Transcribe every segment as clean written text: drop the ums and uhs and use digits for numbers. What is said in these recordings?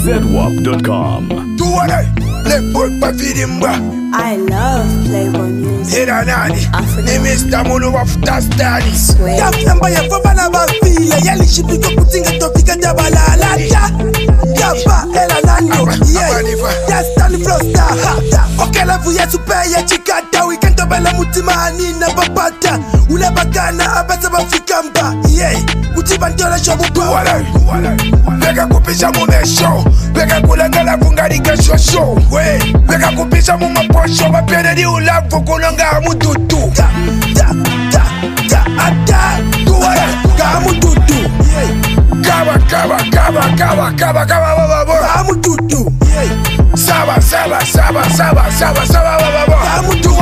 ZWAP.com. I love Playboy music. Era nani? Ni Mr. Mulu wa Futastani. Yamba ya fabana bafile yali shipiko kutinga tofika jabalala Yamba ela nando Yes tani frosta Okela vuye supe ya chikata Weekend bela mutimani na babata Ule bagana abese bafikamba Utiba ndiola shobu pa Vega kupisha mumesho Vega kulengela fungarika shosho Vega kupisha mumaposho Wapere di ulavu kulonga mututu Kamututu Kaba Kamututu Saba Kamututu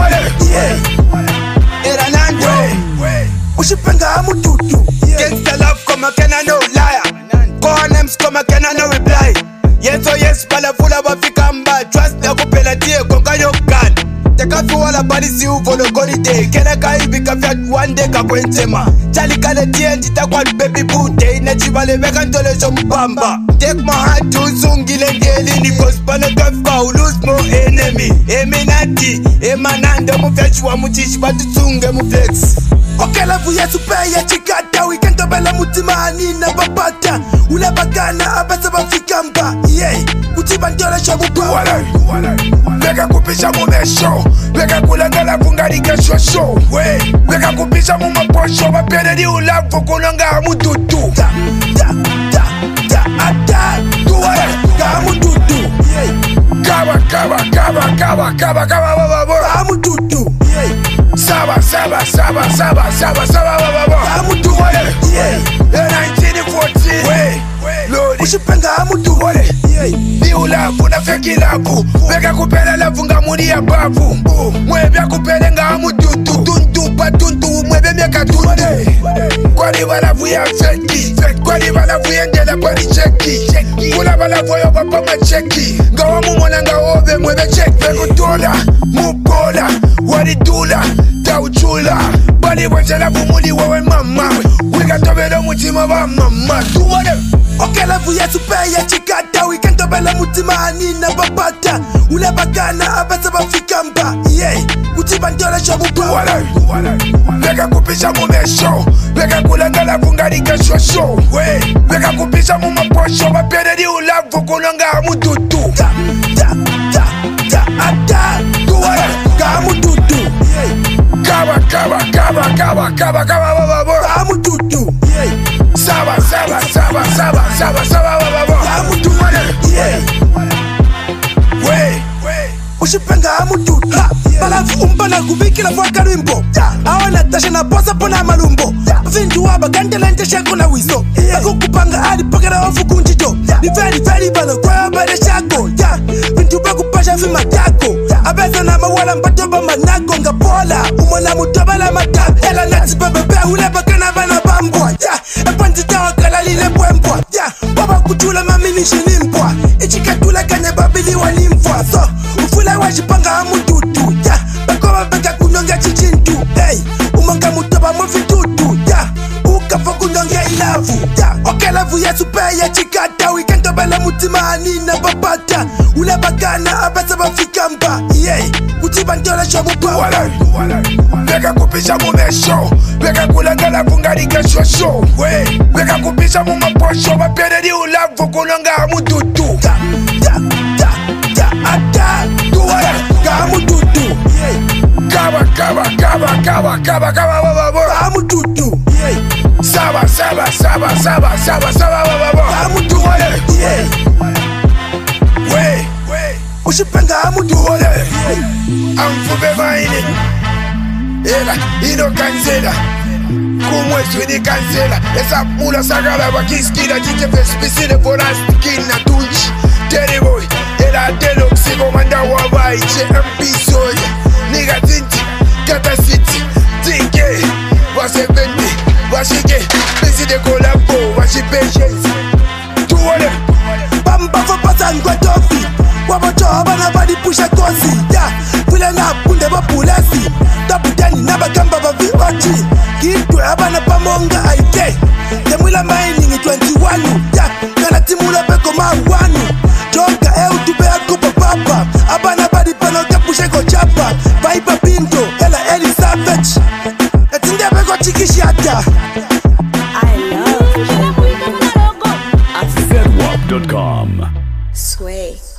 Era nando Ushipenga amututu Gangsta love come again I no liar Call names come again I no reply Yes oh yes pala fula wafikamba Trust na kupela tie konga yo gun Tekafi wala balisi uvolo gori day Kena kaibi kafya one day kakwentema Chali kale tie ndita kwa baby booty Inachibale veka ntole shombamba Take my heart to zungile ngelini Cause pana kafka u lose more enemy Eminati, emanando mufyachua mutishi Batutsunge muflex Okela vuye supe ya chikata Weekend bela mutimani na babata Ule bagana abese bafikamba Utiba ndiola shobu pa Vega kupisha mumesho Vega kulengela fungarika shosho Vega kupisha mumaposho Wapere di ulavu kulonga mututu Kamututu Kaba Kamututu Saba Kamututu 1914 Ushipenga amutu Ni ulavu na feki lavu Vega kupele lavu nga muni ya bavu Mwebe kupele nga amututu Tuntu patuntu mwebe miaka tuntu Kwani walavu ya feki Kwani walavu yendela pari cheki Kula walavu yo wapa macheki Nga wamumona nga ove mwebe cheki Vekutola, mupola, waridula, tauchula Bali wachalavu muli wewe mama Wika tobelo mutima wa mama Tuwane Okela vuye supe ya chikata Weekend bela mutimani na babata Ule bagana abese bafikamba Utiba ndiola shobu pa Vega kupisha mumesho Vega kulengela fungarika shosho Vega kupisha mumaposho Wapere di ulavu kulonga mututu Kamututu Kaba Kamututu Saba Kamututu Ushipenga amututu Balafu umbana kubikila kwa karimbo Awana tasha na posa pona malumbo Vindu waba gandela ntesha kuna wiso Ako kupanga hadi pokera wafu kunjito Ni very bano kwa wabare shako Vindu baku pasha fi matako Abeza na mawala mbatoba manako Nga pola umona mutobala matako Ela nati bebebe ule bakana bana bambwa Epanzita wakala lile bwembwa Baba kutula mamini shinimpwa Ichikatula kanya babili walimfwa So ufula wajipanga amututu Bakoba beka kunonga chichintu Umanga mutoba mufitutu Ukafa kunonga ilavu Okela vuye supe ya chikata Weekend bela mutimani na babata Ule bagana abese bafikamba Utiba ndiola shobu pa Vega kupisha mumesho Vega kulengela fungarika shosho Vega kupisha mumaposho Wapere di ulavu kulonga mututu Kamututu Kaba Kamututu Saba Kamututu Ushipenga amutu Amfube vaini Ela, ino cancela Kumwe swini cancela Esa mula sagala wakiskina Chiche fespisine forastikina tunchi Terry boy, ela deluxe Komanda wabai, JMP soya Niga tinti, kata city Tinke, wase bendi Washike, besi de kolabo Washi patience Tuwane Bamba fa pasa ngwa tofi Wabocho abana badi pusha kosi Vile na punde bapulasi Tabutani na bagamba bavi ochi Kitwe abana pamonga aike Temwila mining 21 Kala timula beko mawanu Tata. I love Playboy music. zedwap.com. Sway.